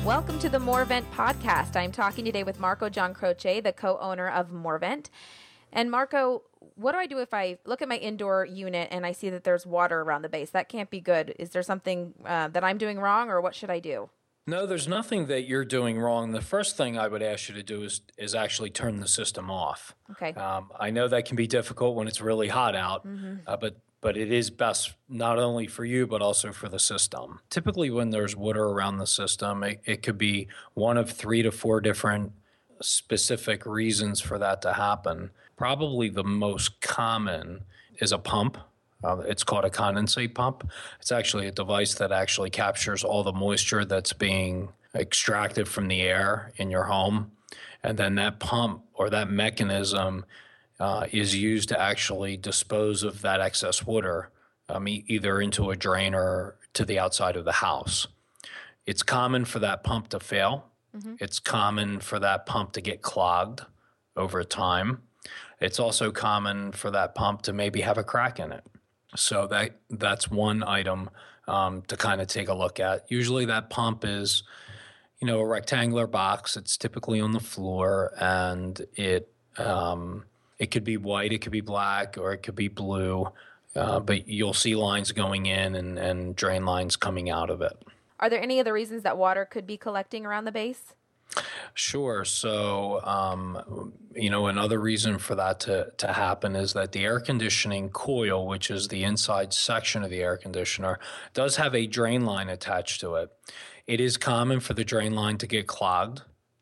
Welcome to the Morvent podcast. I'm talking today with Marco Giancroce, the co-owner of Morvent. And Marco, what do I do if I look at my indoor unit and I see that there's water around the base? That can't be good. Is there something that I'm doing wrong, or what should I do? No, there's nothing that you're doing wrong. The first thing I would ask you to do is actually turn the system off. Okay. I know that can be difficult when it's really hot out, but it is best not only for you but also for the system. Typically, when there's water around the system, it could be one of 3 to 4 different specific reasons for that to happen. Probably the most common is a pump. It's called a condensate pump. It's actually a device that actually captures all the moisture that's being extracted from the air in your home. And then that pump or that mechanism is used to actually dispose of that excess water, either into a drain or to the outside of the house. It's common for that pump to fail. It's common for that pump to get clogged over time. It's also common for that pump to maybe have a crack in it. So that's one item to kind of take a look at. Usually that pump is, a rectangular box. It's typically on the floor, and it could be white, it could be black, or it could be blue. But you'll see lines going in and drain lines coming out of it. Are there any other reasons that water could be collecting around the base? Sure. So, another reason for that to happen is that the air conditioning coil, which is the inside section of the air conditioner, does have a drain line attached to it. It is common for the drain line to get clogged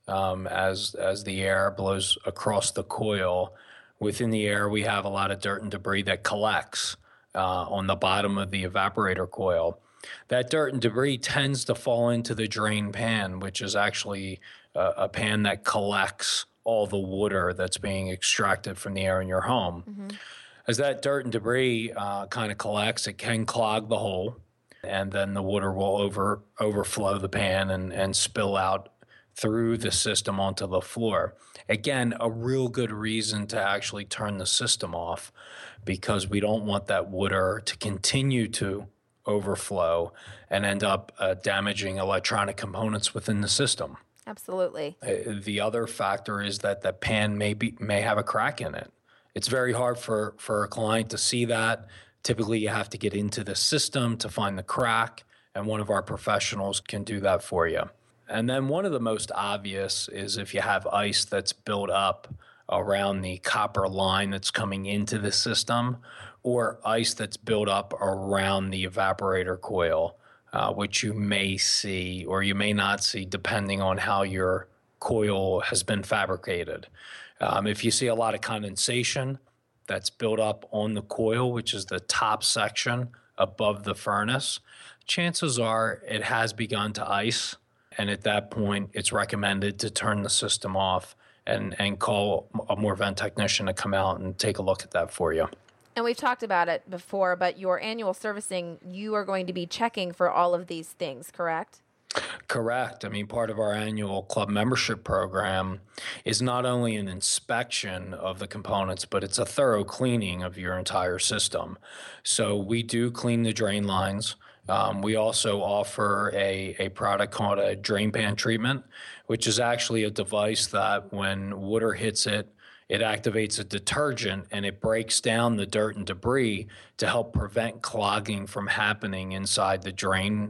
as the air blows across the coil. Within the air, we have a lot of dirt and debris that collects on the bottom of the evaporator coil. That dirt and debris tends to fall into the drain pan, which is actually a pan that collects all the water that's being extracted from the air in your home. As that dirt and debris kind of collects, it can clog the hole, and then the water will overflow the pan and spill out through the system onto the floor. Again, a real good reason to actually turn the system off, because we don't want that water to continue to overflow and end up damaging electronic components within the system. Absolutely. The other factor is that the pan may have a crack in it. It's very hard for a client to see that. Typically, you have to get into the system to find the crack, and one of our professionals can do that for you. And then one of the most obvious is if you have ice that's built up around the copper line that's coming into the system, or ice that's built up around the evaporator coil, which you may see or you may not see depending on how your coil has been fabricated. If you see a lot of condensation that's built up on the coil, which is the top section above the furnace, chances are it has begun to ice. And at that point, it's recommended to turn the system off and call a Morvent technician to come out and take a look at that for you. And we've talked about it before, but your annual servicing, you are going to be checking for all of these things, correct? Correct. Part of our annual club membership program is not only an inspection of the components, but it's a thorough cleaning of your entire system. So we do clean the drain lines. We also offer a product called a drain pan treatment, which is actually a device that when water hits it, it activates a detergent and it breaks down the dirt and debris to help prevent clogging from happening inside the drain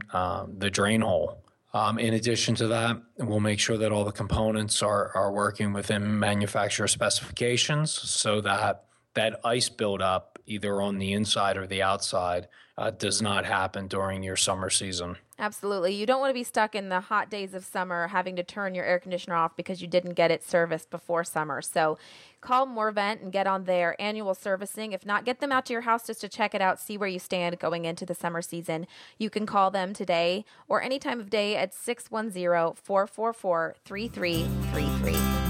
hole. In addition to that, we'll make sure that all the components are working within manufacturer specifications so that ice buildup, either on the inside or the outside, does not happen during your summer season. Absolutely. You don't want to be stuck in the hot days of summer having to turn your air conditioner off because you didn't get it serviced before summer. So call Morvent and get on their annual servicing. If not, get them out to your house just to check it out, see where you stand going into the summer season. You can call them today or any time of day at 610-444-3333.